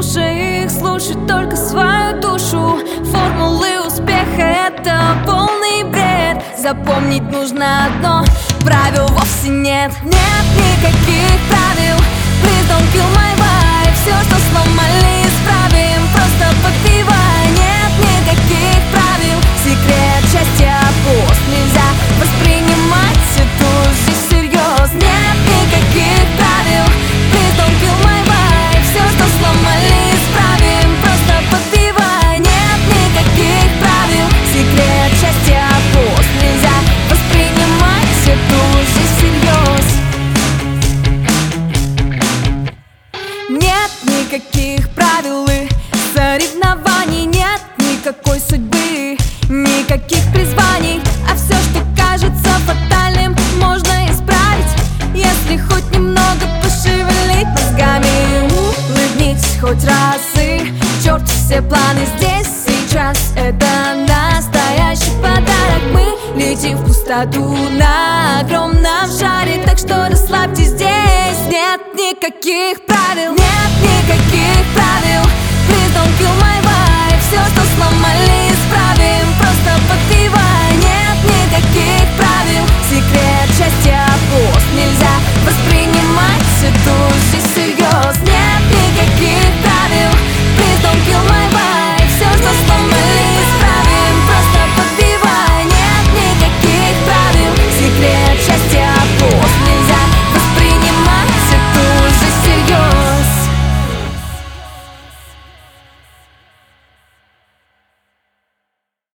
слушай их, слушай только свою душу. Формулы успеха — это полный бред. Запомнить нужно одно: правил вовсе нет. Нет никаких правил. Please don't kill my vibe. Все, что сломали, исправим, просто подпевай. Нет никаких правил. Секрет счастья — пост. Нельзя воспринимать эту жизнь всерьез. Нет никаких правил. Please don't kill my vibe. Все, что сломали, исправим, просто подпевай. Нет никаких правил. Секрет счастья — пост. Нельзя воспринимать эту жизнь всерьез. Нет никаких правил и соревнований. Нет никакой судьбы, никаких призваний. А все, что кажется фатальным, можно исправить, если хоть немного пошевелить мозгами. Улыбнитесь хоть раз и черт все планы здесь сейчас. Это настоящий подарок. Мы летим в пустоту на огромном шаре, так что расслабьтесь здесь. Нет никаких